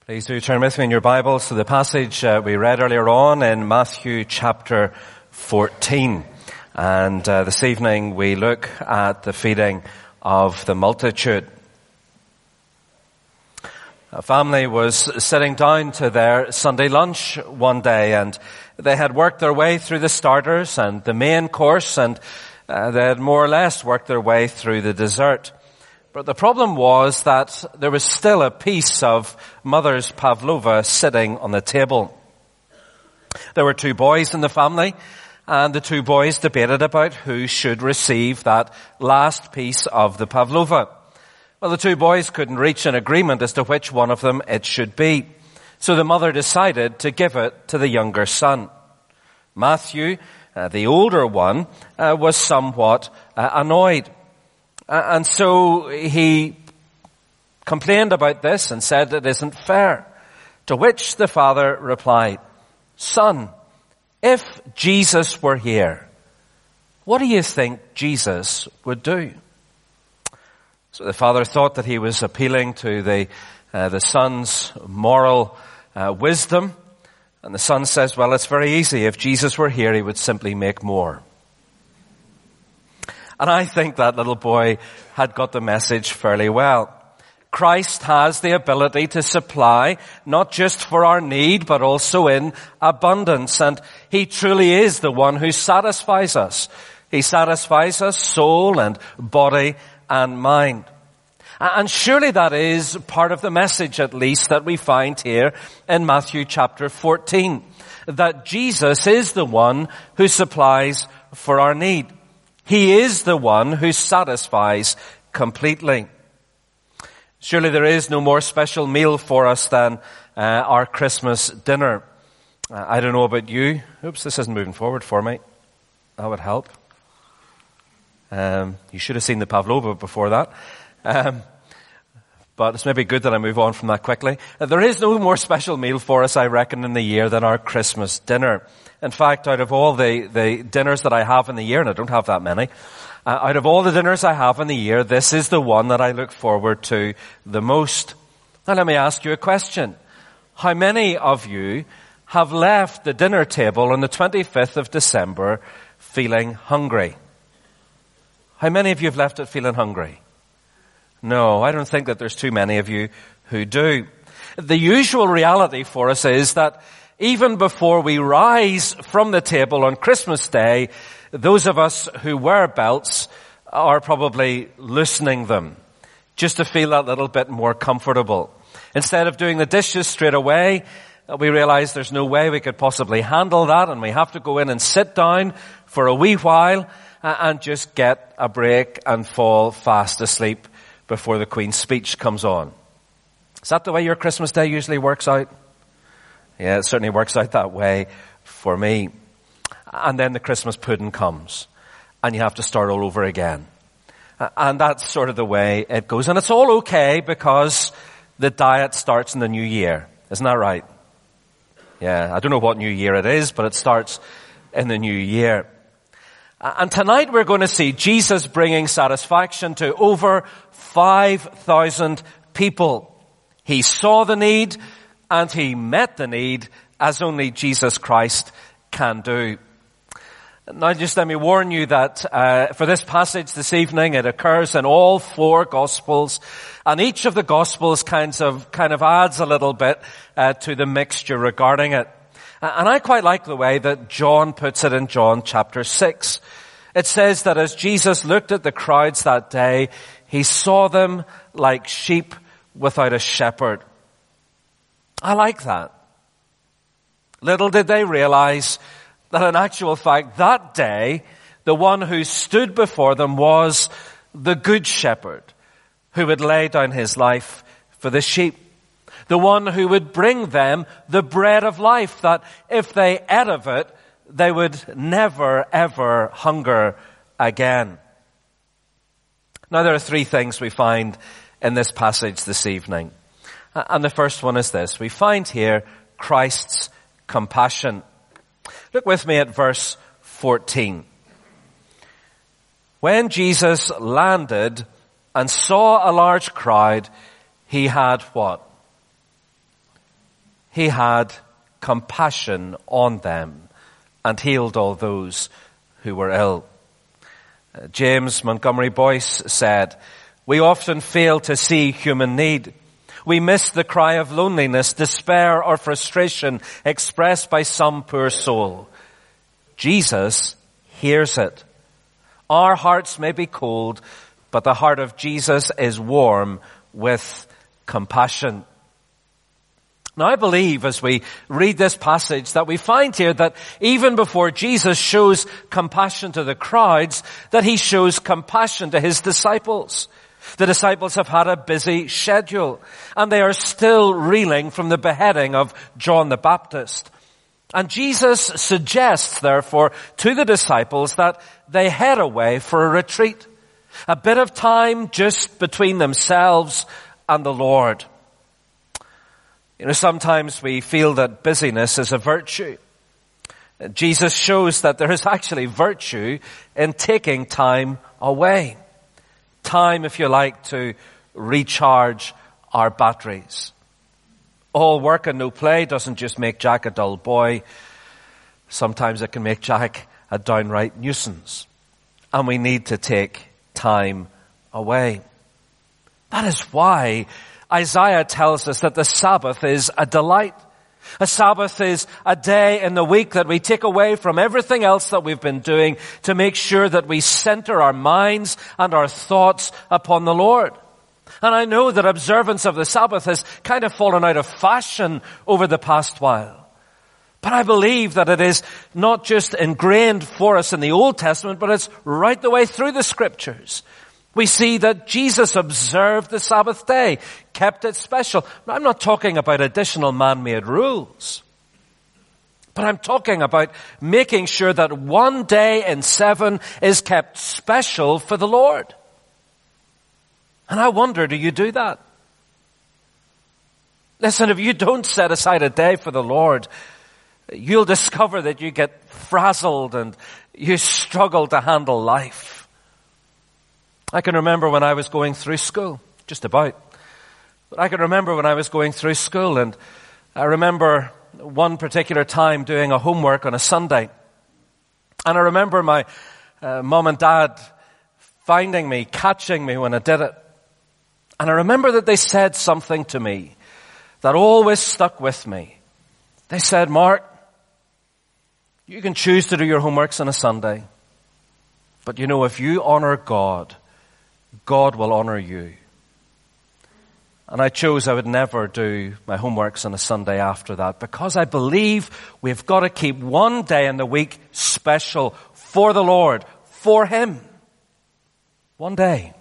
Please do turn with me in your Bibles to the passage we read earlier on in Matthew chapter 14. And this evening we look at the feeding of the multitude. A family was sitting down to their Sunday lunch one day, and they had worked their way through the starters and the main course, and they had more or less worked their way through the dessert. But the problem was that there was still a piece of mother's pavlova sitting on the table. There were two boys in the family, and the two boys debated about who should receive that last piece of the pavlova. Well, the two boys couldn't reach an agreement as to which one of them it should be. So the mother decided to give it to the younger son. Matthew, the older one, was somewhat annoyed. And so he complained about this and said it isn't fair. To which the father replied, "Son, if Jesus were here, what do you think Jesus would do?" So the father thought that he was appealing to the son's moral wisdom. And the son says, well, it's very easy. If Jesus were here, he would simply make more. And I think that little boy had got the message fairly well. Christ has the ability to supply, not just for our need, but also in abundance. And he truly is the one who satisfies us. He satisfies us soul and body and mind. And surely that is part of the message, at least, that we find here in Matthew chapter 14. That Jesus is the one who supplies for our need. He is the one who satisfies completely. Surely there is no more special meal for us than our Christmas dinner. I don't know about you. Oops, this isn't moving forward for me. That would help. You should have seen the pavlova before that. But it's maybe good that I move on from that quickly. There is no more special meal for us, I reckon, in the year than our Christmas dinner. In fact, out of all the dinners that I have in the year, and I don't have that many, out of all the dinners I have in the year, this is the one that I look forward to the most. Now let me ask you a question. How many of you have left the dinner table on the 25th of December feeling hungry? How many of you have left it feeling hungry? No, I don't think that there's too many of you who do. The usual reality for us is that even before we rise from the table on Christmas Day, those of us who wear belts are probably loosening them just to feel that little bit more comfortable. Instead of doing the dishes straight away, we realize there's no way we could possibly handle that, and we have to go in and sit down for a wee while and just get a break and fall fast asleep before the Queen's speech comes on. Is that the way your Christmas Day usually works out? Yeah, it certainly works out that way for me. And then the Christmas pudding comes, and you have to start all over again. And that's sort of the way it goes. And it's all okay because the diet starts in the new year. Isn't that right? Yeah, I don't know what new year it is, but it starts in the new year. And tonight we're going to see Jesus bringing satisfaction to over 5,000 people. He saw the need and he met the need as only Jesus Christ can do. Now just let me warn you that for this passage this evening, it occurs in all four Gospels, and each of the Gospels kind of adds a little bit to the mixture regarding it. And I quite like the way that John puts it in John chapter 6. It says that as Jesus looked at the crowds that day, he saw them like sheep without a shepherd. I like that. Little did they realize that in actual fact that day, the one who stood before them was the good shepherd who would lay down his life for the sheep. The one who would bring them the bread of life, that if they ate of it, they would never, ever hunger again. Now there are three things we find in this passage this evening. And the first one is this. We find here Christ's compassion. Look with me at verse 14. When Jesus landed and saw a large crowd, he had what? he had compassion on them and healed all those who were ill. James Montgomery Boyce said, "We often fail to see human need. We miss the cry of loneliness, despair, or frustration expressed by some poor soul. Jesus hears it. Our hearts may be cold, but the heart of Jesus is warm with compassion." Now I believe as we read this passage that we find here that even before Jesus shows compassion to the crowds, that he shows compassion to his disciples. The disciples have had a busy schedule, and they are still reeling from the beheading of John the Baptist. And Jesus suggests, therefore, to the disciples that they head away for a retreat, a bit of time just between themselves and the Lord. You know, sometimes we feel that busyness is a virtue. Jesus shows that there is actually virtue in taking time away. Time, if you like, to recharge our batteries. All work and no play doesn't just make Jack a dull boy. Sometimes it can make Jack a downright nuisance. And we need to take time away. That is why Isaiah tells us that the Sabbath is a delight. A Sabbath is a day in the week that we take away from everything else that we've been doing to make sure that we center our minds and our thoughts upon the Lord. And I know that observance of the Sabbath has kind of fallen out of fashion over the past while. But I believe that it is not just ingrained for us in the Old Testament, but it's right the way through the Scriptures. We see that Jesus observed the Sabbath day, kept it special. Now, I'm not talking about additional man-made rules, but I'm talking about making sure that one day in 7 is kept special for the Lord. And I wonder, do you do that? Listen, if you don't set aside a day for the Lord, you'll discover that you get frazzled and you struggle to handle life. I can remember when I was going through school, just about. But I can remember when I was going through school, and I remember one particular time doing a homework on a Sunday. And I remember my mom and dad finding me, catching me when I did it. And I remember that they said something to me that always stuck with me. They said, "Mark, you can choose to do your homeworks on a Sunday. But you know, if you honor God, God will honor you." And I chose I would never do my homeworks on a Sunday after that, because I believe we've got to keep one day in the week special for the Lord, for Him. One day.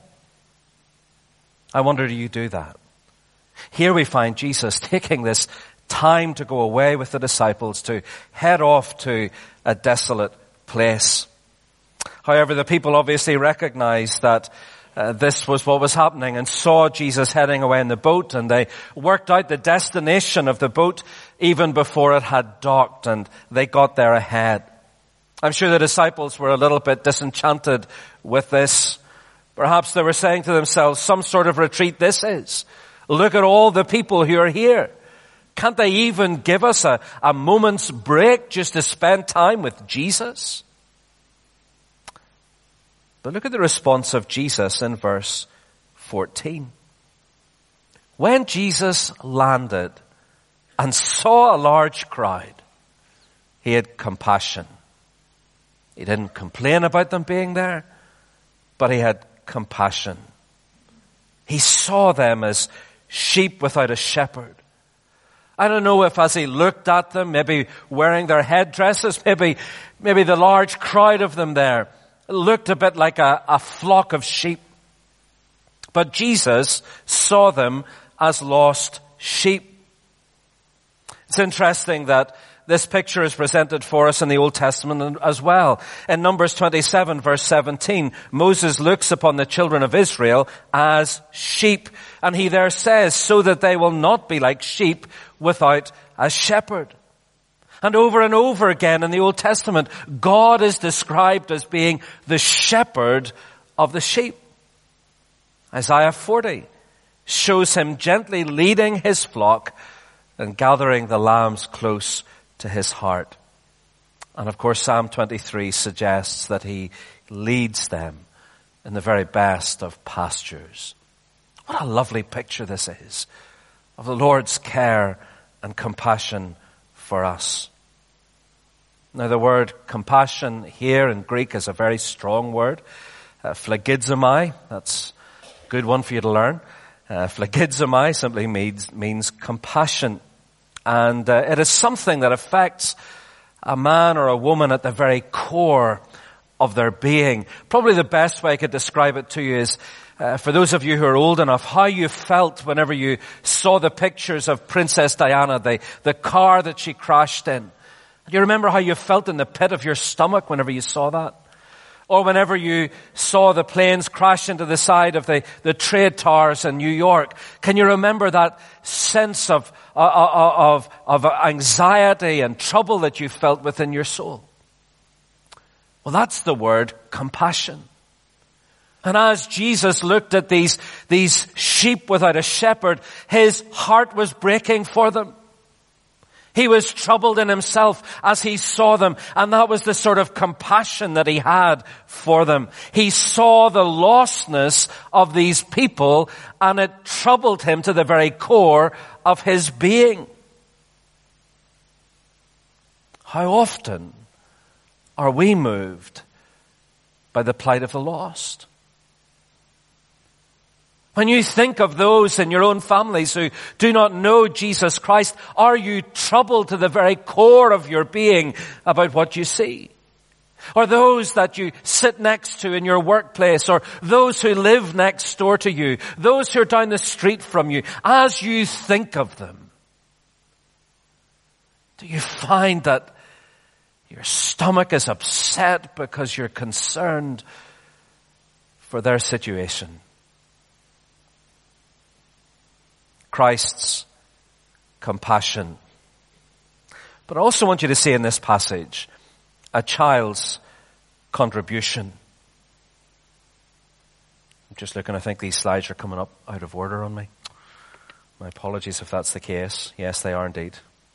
I wonder, do you do that? Here we find Jesus taking this time to go away with the disciples, to head off to a desolate place. However, the people obviously recognized that this was what was happening and saw Jesus heading away in the boat, and they worked out the destination of the boat even before it had docked, and they got there ahead. I'm sure the disciples were a little bit disenchanted with this. Perhaps they were saying to themselves, some sort of retreat this is. Look at all the people who are here. Can't they even give us a moment's break just to spend time with Jesus? But look at the response of Jesus in verse 14. When Jesus landed and saw a large crowd, he had compassion. He didn't complain about them being there, but he had compassion. He saw them as sheep without a shepherd. I don't know if as he looked at them, maybe wearing their headdresses, maybe the large crowd of them there looked a bit like a flock of sheep. But Jesus saw them as lost sheep. It's interesting that this picture is presented for us in the Old Testament as well. In Numbers 27 verse 17, Moses looks upon the children of Israel as sheep. And he there says, so that they will not be like sheep without a shepherd. And over again in the Old Testament, God is described as being the shepherd of the sheep. Isaiah 40 shows him gently leading his flock and gathering the lambs close to his heart. And of course, Psalm 23 suggests that he leads them in the very best of pastures. What a lovely picture this is of the Lord's care and compassion for us. Now, the word compassion here in Greek is a very strong word. Phlegizomai, that's a good one for you to learn. Phlegizomai simply means compassion. And it is something that affects a man or a woman at the very core of their being. Probably the best way I could describe it to you is, for those of you who are old enough, how you felt whenever you saw the pictures of Princess Diana, the car that she crashed in. Do you remember how you felt in the pit of your stomach whenever you saw that? Or whenever you saw the planes crash into the side of the trade towers in New York? Can you remember that sense of anxiety and trouble that you felt within your soul? Well, that's the word compassion. And as Jesus looked at these sheep without a shepherd, his heart was breaking for them. He was troubled in himself as he saw them, and that was the sort of compassion that he had for them. He saw the lostness of these people, and it troubled him to the very core of his being. How often are we moved by the plight of the lost? When you think of those in your own families who do not know Jesus Christ, are you troubled to the very core of your being about what you see? Or those that you sit next to in your workplace, or those who live next door to you, those who are down the street from you, as you think of them, do you find that your stomach is upset because you're concerned for their situation? Christ's compassion. But I also want you to see in this passage a child's contribution. I'm just looking, I think these slides are coming up out of order on me. My apologies if that's the case. Yes, they are indeed.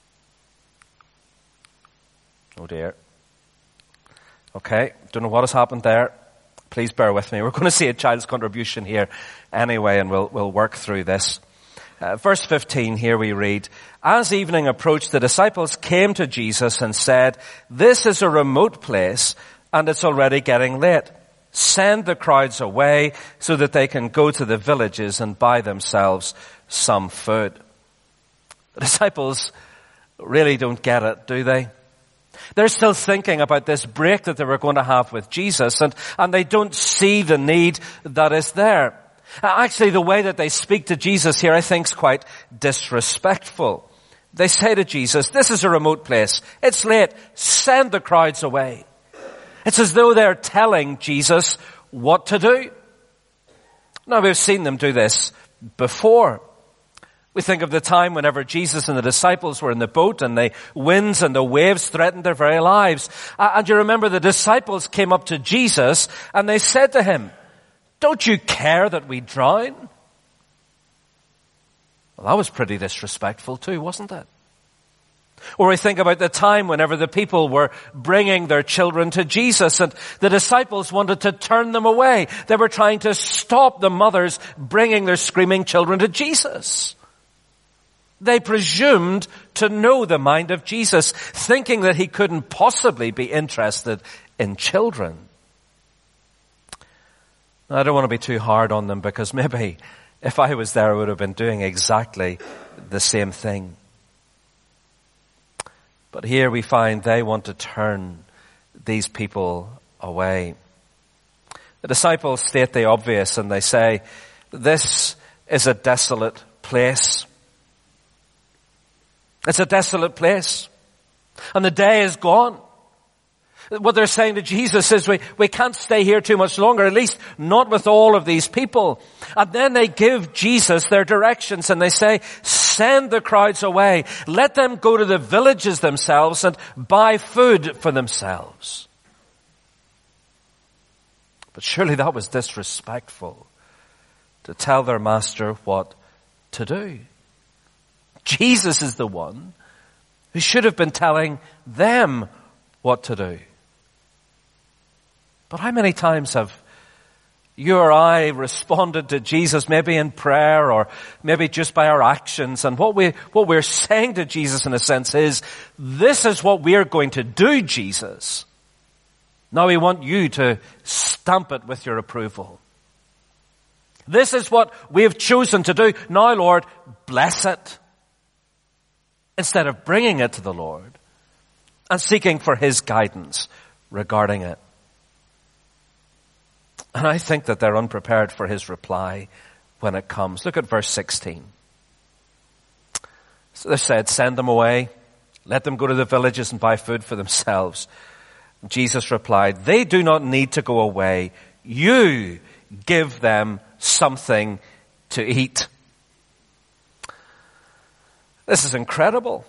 Oh dear. Okay, don't know what has happened there. Please bear with me. We're going to see a child's contribution here anyway, and we'll work through this. Verse 15, here we read, "As evening approached, the disciples came to Jesus and said, 'This is a remote place, and it's already getting late. Send the crowds away so that they can go to the villages and buy themselves some food.'" The disciples really don't get it, do they? They're still thinking about this break that they were going to have with Jesus, and they don't see the need that is there. Actually, the way that they speak to Jesus here, I think, is quite disrespectful. They say to Jesus, "This is a remote place. It's late. Send the crowds away." It's as though they're telling Jesus what to do. Now, we've seen them do this before. We think of the time whenever Jesus and the disciples were in the boat and the winds and the waves threatened their very lives. And you remember the disciples came up to Jesus and they said to him, "Don't you care that we drown?" Well, that was pretty disrespectful too, wasn't it? Or we think about the time whenever the people were bringing their children to Jesus and the disciples wanted to turn them away. They were trying to stop the mothers bringing their screaming children to Jesus. They presumed to know the mind of Jesus, thinking that he couldn't possibly be interested in children. I don't want to be too hard on them, because maybe if I was there, I would have been doing exactly the same thing. But here we find they want to turn these people away. The disciples state the obvious and they say, "This is a desolate place." It's a desolate place. And the day is gone. What they're saying to Jesus is, we can't stay here too much longer, at least not with all of these people. And then they give Jesus their directions and they say, "Send the crowds away. Let them go to the villages themselves and buy food for themselves." But surely that was disrespectful, to tell their master what to do. Jesus is the one who should have been telling them what to do. But how many times have you or I responded to Jesus, maybe in prayer or maybe just by our actions? And what we're saying to Jesus in a sense is, this is what we're going to do, Jesus. Now we want you to stamp it with your approval. This is what we have chosen to do. Now, Lord, bless it. Instead of bringing it to the Lord and seeking for his guidance regarding it. And I think that they're unprepared for his reply when it comes. Look at verse 16. So they said, send them away. Let them go to the villages and buy food for themselves. And Jesus replied, they do not need to go away. You give them something to eat. This is incredible.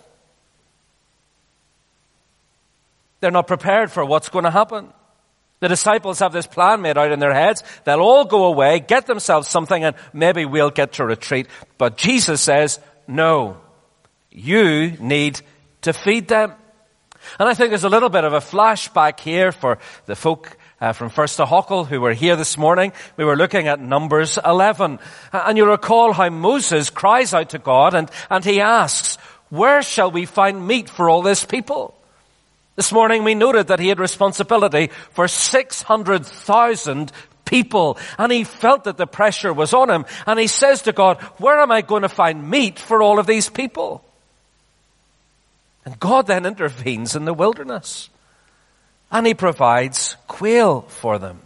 They're not prepared for what's going to happen. The disciples have this plan made out in their heads. They'll all go away, get themselves something, and maybe we'll get to retreat. But Jesus says, no, you need to feed them. And I think there's a little bit of a flashback here for the folk from First to Hochel who were here this morning. We were looking at Numbers 11. And you recall how Moses cries out to God and he asks, where shall we find meat for all this people? This morning we noted that he had responsibility for 600,000 people, and he felt that the pressure was on him, and he says to God, where am I going to find meat for all of these people? And God then intervenes in the wilderness, and he provides quail for them.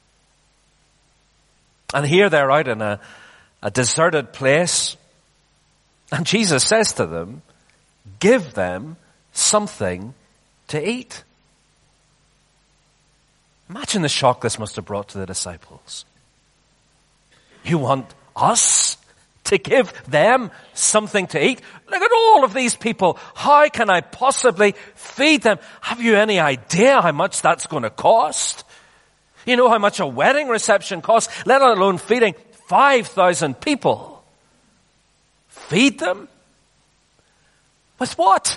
And here they're out in a deserted place, and Jesus says to them, give them something to eat. Imagine the shock this must have brought to the disciples. You want us to give them something to eat? Look at all of these people. How can I possibly feed them? Have you any idea how much that's going to cost? You know how much a wedding reception costs, let alone feeding 5,000 people. Feed them? With what?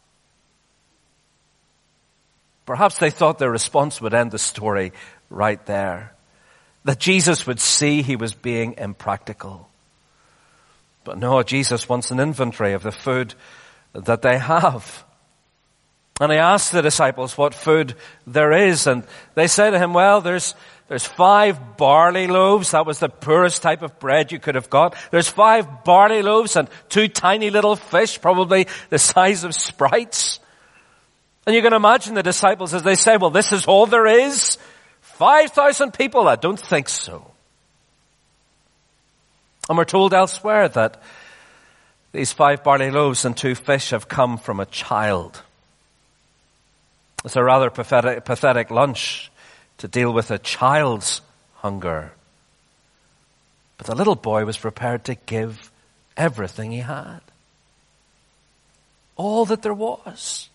Perhaps they thought their response would end the story right there. That Jesus would see he was being impractical. But no, Jesus wants an inventory of the food that they have. And he asked the disciples what food there is. And they say to him, well, there's 5 barley loaves. That was the poorest type of bread you could have got. There's 5 barley loaves and 2 tiny little fish, probably the size of sprites. And you can imagine the disciples as they say, well, this is all there is? 5,000 people? I don't think so. And we're told elsewhere that these 5 barley loaves and 2 fish have come from a child. It's a rather pathetic lunch to deal with a child's hunger. But the little boy was prepared to give everything he had. All that there was.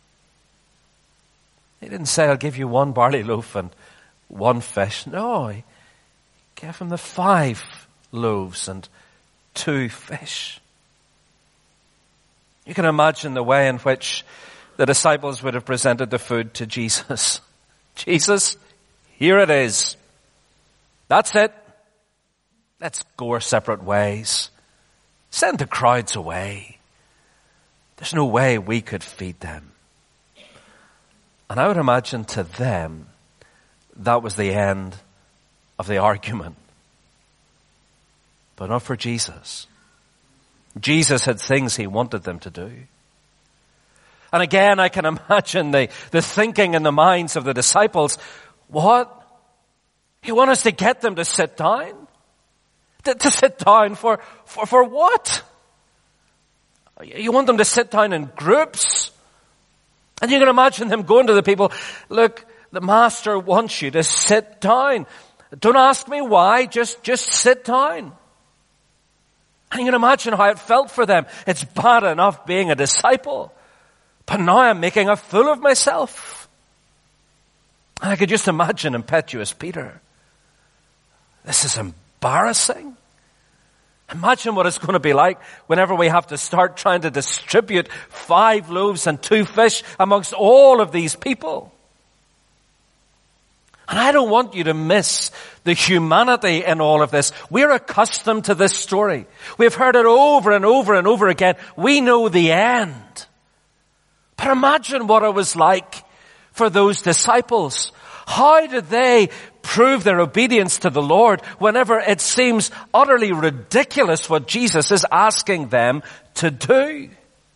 He didn't say, I'll give you 1 barley loaf and 1 fish. No, he gave him the 5 loaves and 2 fish. You can imagine the way in which the disciples would have presented the food to Jesus. Jesus, here it is. That's it. Let's go our separate ways. Send the crowds away. There's no way we could feed them. And I would imagine to them, that was the end of the argument. But not for Jesus. Jesus had things he wanted them to do. And again, I can imagine the thinking in the minds of the disciples. What? You want us to get them to sit down? To sit down for what? You want them to sit down in groups? And you can imagine them going to the people, look, the master wants you to sit down. Don't ask me why, just sit down. And you can imagine how it felt for them. It's bad enough being a disciple, but now I'm making a fool of myself. And I could just imagine impetuous Peter. This is embarrassing. Imagine what it's going to be like whenever we have to start trying to distribute 5 loaves and 2 fish amongst all of these people. And I don't want you to miss the humanity in all of this. We're accustomed to this story. We've heard it over and over and over again. We know the end. But imagine what it was like for those disciples. How did they prove their obedience to the Lord whenever it seems utterly ridiculous what Jesus is asking them to do?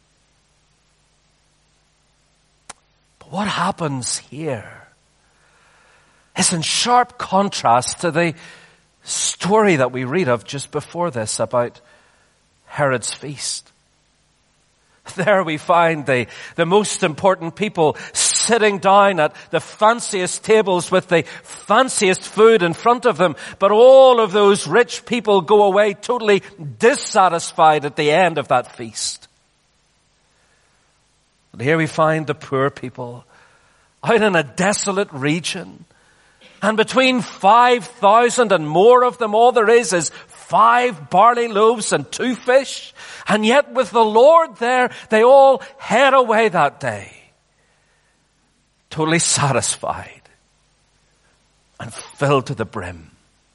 But what happens here is in sharp contrast to the story that we read of just before this about Herod's feast. There we find the most important people sitting down at the fanciest tables with the fanciest food in front of them. But all of those rich people go away totally dissatisfied at the end of that feast. And here we find the poor people out in a desolate region. And between 5,000 and more of them, all there is 5 barley loaves and 2 fish. And yet with the Lord there, they all head away that day, totally satisfied and filled to the brim.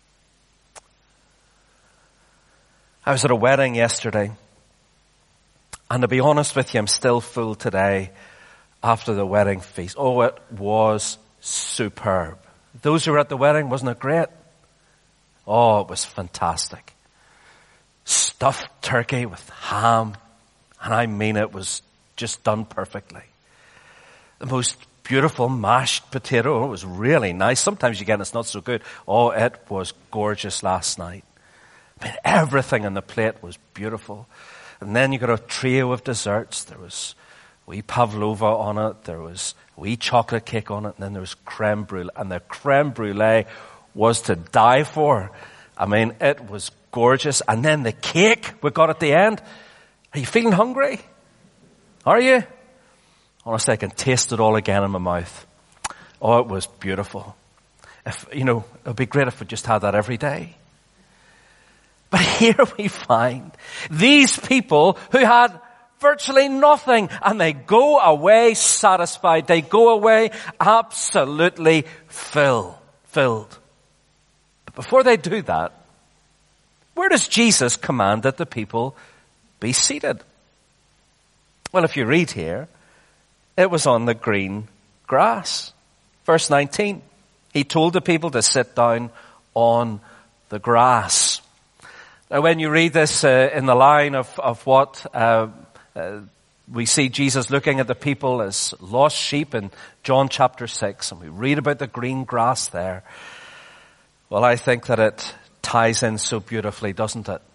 I was at a wedding yesterday, and to be honest with you, I'm still full today after the wedding feast. Oh, it was superb. Those who were at the wedding, wasn't it great? Oh, it was fantastic. Stuffed turkey with ham. And I mean, it was just done perfectly. The most beautiful mashed potato. Oh, it was really nice. Sometimes you get it, it's not so good. Oh, it was gorgeous last night. I mean, everything on the plate was beautiful. And then you got a trio of desserts. There was wee pavlova on it. There was wee chocolate cake on it. And then there was creme brulee. And the creme brulee was to die for. I mean, it was gorgeous. And then the cake we got at the end. Are you feeling hungry? Are you? Honestly, I can taste it all again in my mouth. Oh, it was beautiful. If, it would be great if we just had that every day. But here we find these people who had virtually nothing, and they go away satisfied. They go away absolutely filled. But before they do that, where does Jesus command that the people be seated? Well, if you read here, it was on the green grass. Verse 19, he told the people to sit down on the grass. Now, when you read this in the line of what we see Jesus looking at the people as lost sheep in John chapter 6, and we read about the green grass there, well, I think that it ties in so beautifully, doesn't it?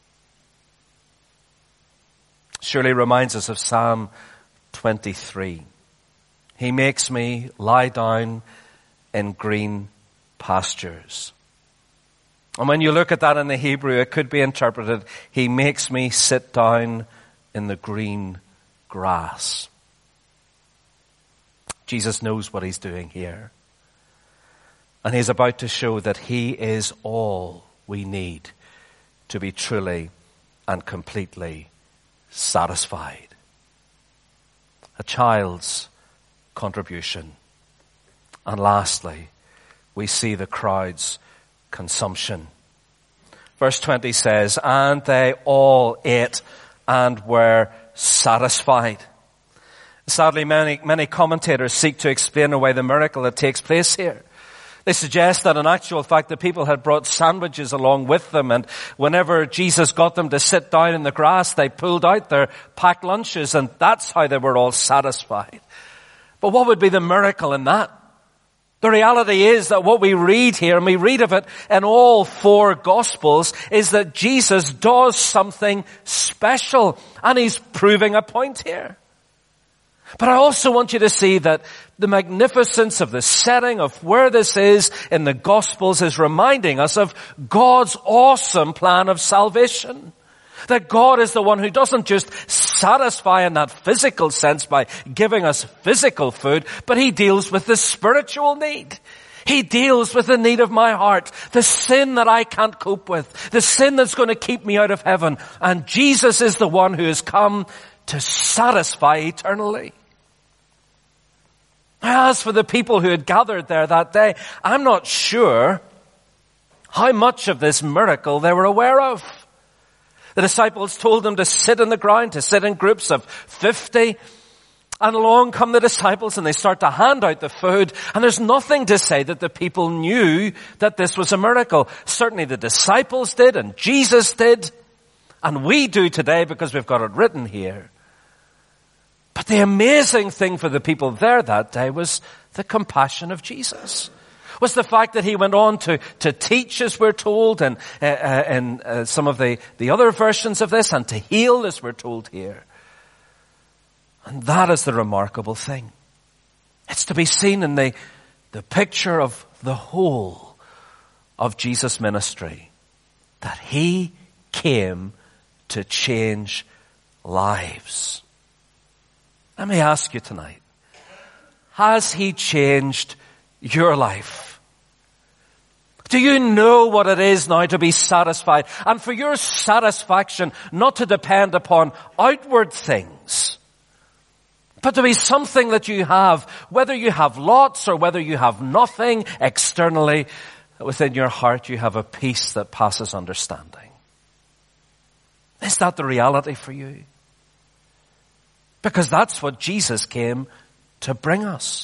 Surely reminds us of Psalm 23. He makes me lie down in green pastures. And when you look at that in the Hebrew, it could be interpreted, he makes me sit down in the green grass. Jesus knows what he's doing here. And he's about to show that he is all we need to be truly and completely satisfied. A child's contribution. And lastly, we see the crowd's consumption. Verse 20 says, and they all ate and were satisfied. Sadly, many commentators seek to explain away the miracle that takes place here. They suggest that in actual fact the people had brought sandwiches along with them, and whenever Jesus got them to sit down in the grass, they pulled out their packed lunches, and that's how they were all satisfied. But what would be the miracle in that? The reality is that what we read here, and we read of it in all 4 Gospels, is that Jesus does something special, and he's proving a point here. But I also want you to see that the magnificence of the setting of where this is in the Gospels is reminding us of God's awesome plan of salvation. That God is the one who doesn't just satisfy in that physical sense by giving us physical food, but he deals with the spiritual need. He deals with the need of my heart, the sin that I can't cope with, the sin that's going to keep me out of heaven. And Jesus is the one who has come to satisfy eternally. As for the people who had gathered there that day, I'm not sure how much of this miracle they were aware of. The disciples told them to sit on the ground, to sit in groups of 50. And along come the disciples and they start to hand out the food. And there's nothing to say that the people knew that this was a miracle. Certainly the disciples did and Jesus did. And we do today because we've got it written here. But the amazing thing for the people there that day was the compassion of Jesus. Was the fact that he went on to teach, as we're told, and in some of the other versions of this, and to heal, as we're told here. And that is the remarkable thing. It's to be seen in the picture of the whole of Jesus' ministry, that he came to change lives. Let me ask you tonight, has he changed your life? Do you know what it is now to be satisfied? And for your satisfaction not to depend upon outward things, but to be something that you have, whether you have lots or whether you have nothing externally, within your heart you have a peace that passes understanding. Is that the reality for you? Because that's what Jesus came to bring us.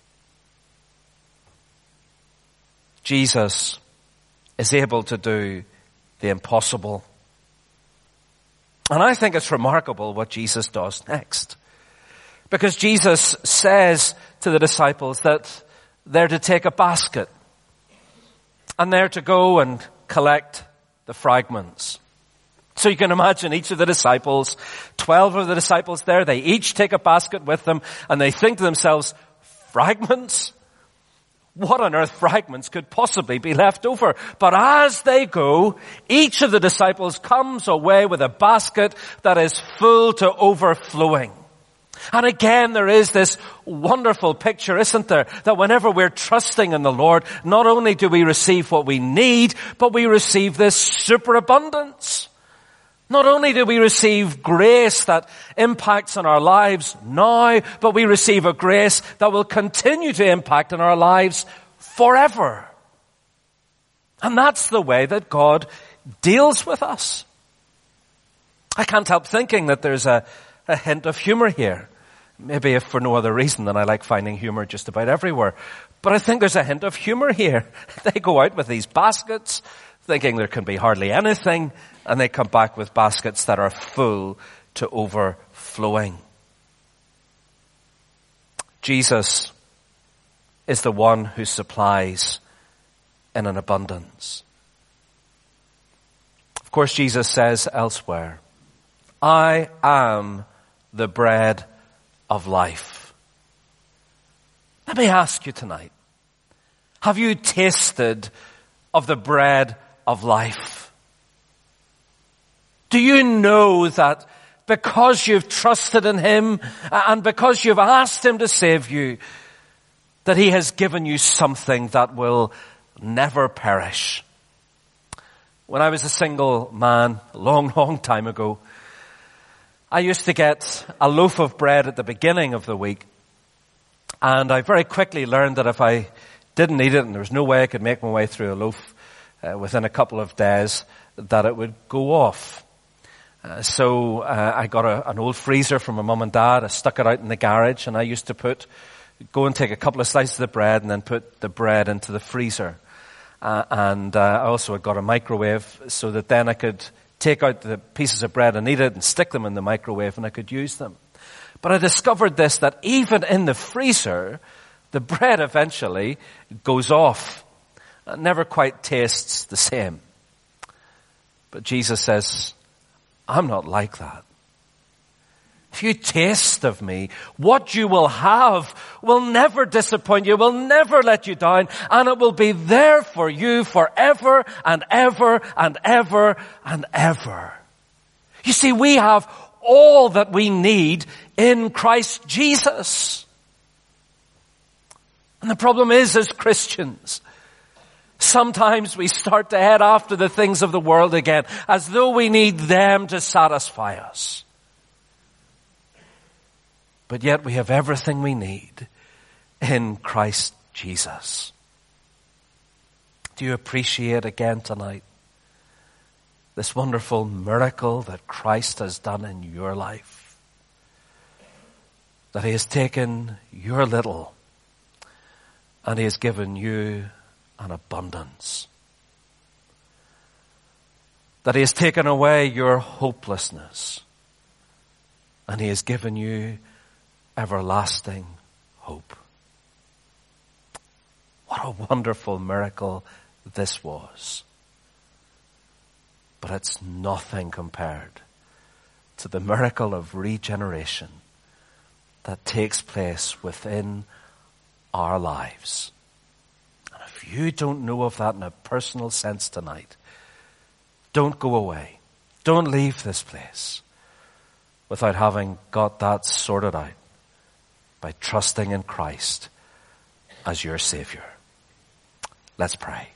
Jesus is able to do the impossible. And I think it's remarkable what Jesus does next. Because Jesus says to the disciples that they're to take a basket and they're to go and collect the fragments. So you can imagine each of the disciples, 12 of the disciples there, they each take a basket with them and they think to themselves, fragments? What on earth fragments could possibly be left over? But as they go, each of the disciples comes away with a basket that is full to overflowing. And again, there is this wonderful picture, isn't there? That whenever we're trusting in the Lord, not only do we receive what we need, but we receive this superabundance. Not only do we receive grace that impacts on our lives now, but we receive a grace that will continue to impact on our lives forever. And that's the way that God deals with us. I can't help thinking that there's a hint of humor here. Maybe if for no other reason than I like finding humor just about everywhere. But I think there's a hint of humor here. They go out with these baskets, thinking there can be hardly anything, and they come back with baskets that are full to overflowing. Jesus is the one who supplies in an abundance. Of course, Jesus says elsewhere, I am the bread of life. Let me ask you tonight, have you tasted of the bread of life? Do you know that because you've trusted in him and because you've asked him to save you, that he has given you something that will never perish? When I was a single man a long, long time ago, I used to get a loaf of bread at the beginning of the week, and I very quickly learned that if I didn't eat it and there was no way I could make my way through a loaf within a couple of days, that it would go off. So I got an old freezer from my mum and dad. I stuck it out in the garage, and I used to go and take a couple of slices of bread and then put the bread into the freezer. And I also had got a microwave so that then I could take out the pieces of bread and eat it and stick them in the microwave and I could use them. But I discovered this, that even in the freezer, the bread eventually goes off. It never quite tastes the same. But Jesus says, I'm not like that. If you taste of me, what you will have will never disappoint you, will never let you down, and it will be there for you forever and ever and ever and ever. You see, we have all that we need in Christ Jesus. And the problem is, as Christians, sometimes we start to head after the things of the world again, as though we need them to satisfy us. But yet we have everything we need in Christ Jesus. Do you appreciate again tonight this wonderful miracle that Christ has done in your life? That he has taken your little and he has given you an abundance. That he has taken away your hopelessness and he has given you everlasting hope. What a wonderful miracle this was. But it's nothing compared to the miracle of regeneration that takes place within our lives. And if you don't know of that in a personal sense tonight, don't go away. Don't leave this place without having got that sorted out by trusting in Christ as your Savior. Let's pray.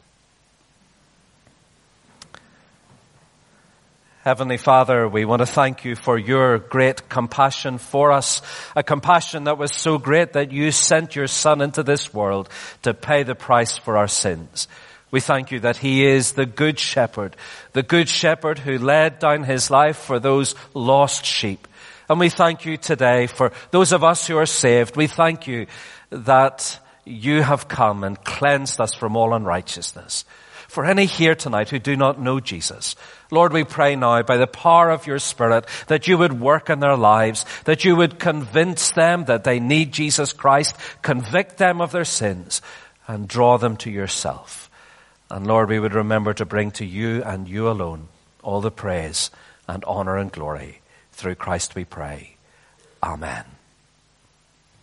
Heavenly Father, we want to thank you for your great compassion for us, a compassion that was so great that you sent your Son into this world to pay the price for our sins. We thank you that he is the good shepherd who laid down his life for those lost sheep. And we thank you today for those of us who are saved. We thank you that you have come and cleansed us from all unrighteousness. For any here tonight who do not know Jesus, Lord, we pray now by the power of your Spirit that you would work in their lives, that you would convince them that they need Jesus Christ, convict them of their sins, and draw them to yourself. And Lord, we would remember to bring to you and you alone all the praise and honor and glory. Through Christ we pray. Amen.